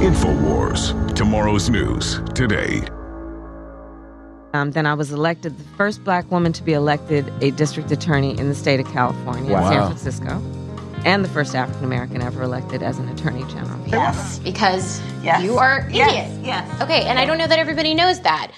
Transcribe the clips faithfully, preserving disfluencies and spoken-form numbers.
InfoWars, tomorrow's news today. Um, then I was elected the first black woman to be elected a district attorney in the state of California, Wow. San Francisco, and the first African American ever elected as an attorney general. Yes, because Yes. you are Indian. Yes, yes. Okay, and I don't know that everybody knows that.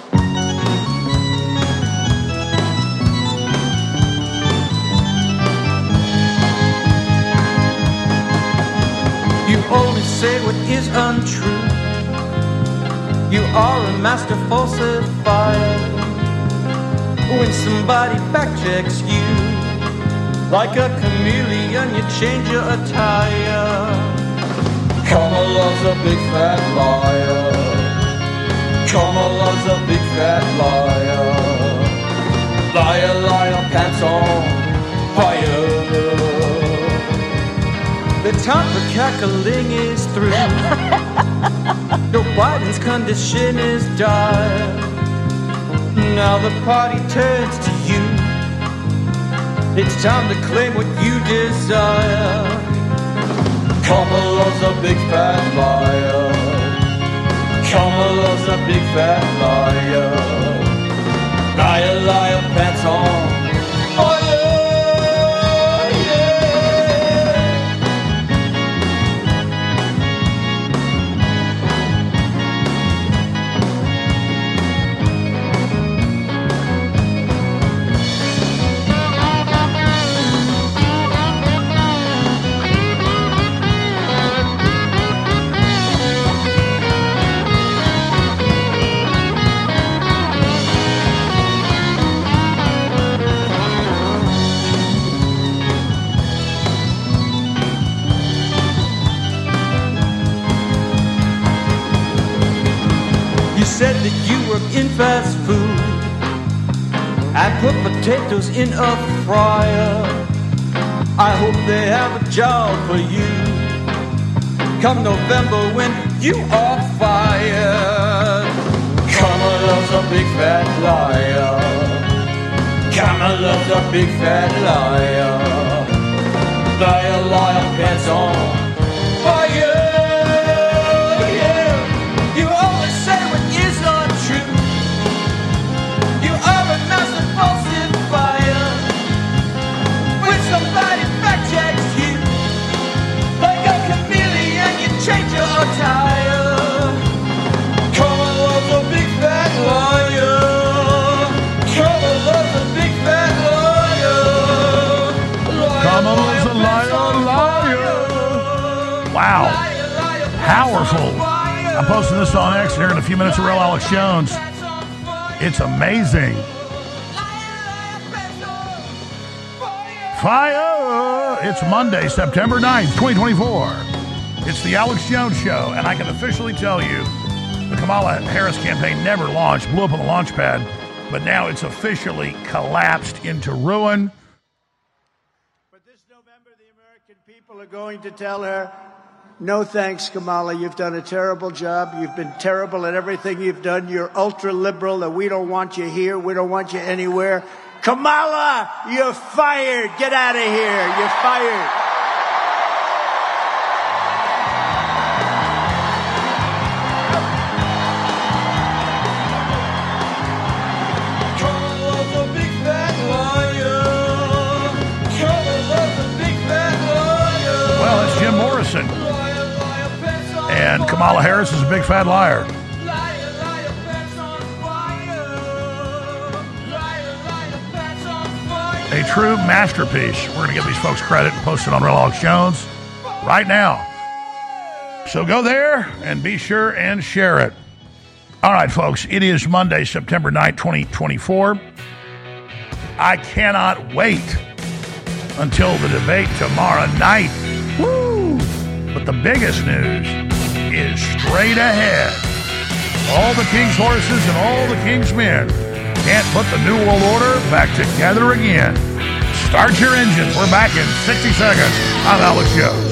You only say what is untrue. You are a master falsifier. When somebody fact checks you, like a chameleon, you change your attire. Kamala's a big fat liar. Kamala's a big fat liar. Liar, liar, pants on fire. The time for cackling is through. Joe Biden's condition is dire. Now the party turns to you. It's time to claim what you desire. Kamala's a big fat liar. Kamala's a big fat liar. Liar, liar, pants on fire. Said that you work in fast food. I put potatoes in a fryer. I hope they have a job for you come November when you are fired. Kamala's a big fat liar. Kamala's a big fat liar. Liar, liar, pants on fire. You always say what is untrue. You are a master falsifier. When somebody fact checks you, like a chameleon, you change your attire. Kamala's a big fat liar. Kamala's a big fat liar. Kamala's a liar, liar. Wow. Powerful. I'm posting this on X here in a few minutes. Real Alex Jones. It's amazing. Fire! It's Monday, September ninth, twenty twenty-four. It's the Alex Jones Show, and I can officially tell you the Kamala Harris campaign never launched, blew up on the launch pad, but now it's officially collapsed into ruin. But this November, the American people are going to tell her, no thanks, Kamala. You've done a terrible job. You've been terrible at everything you've done. You're ultra-liberal, and we don't want you here. We don't want you anywhere. Kamala, you're fired. Get out of here. You're fired. Kamala's a big fat liar. Kamala's a big fat liar. Well, it's Jim Morrison. And Kamala Harris is a big fat liar. A true masterpiece. We're going to give these folks credit and post it on Real Alex Jones right now. So go there and be sure and share it. All right, folks, it is Monday, September ninth, twenty twenty-four. I cannot wait until the debate tomorrow night. Woo! But the biggest news is straight ahead. All the king's horses and all the king's men can't put the New World Order back together again. Start your engines. We're back in sixty seconds. I'm Alex Jones.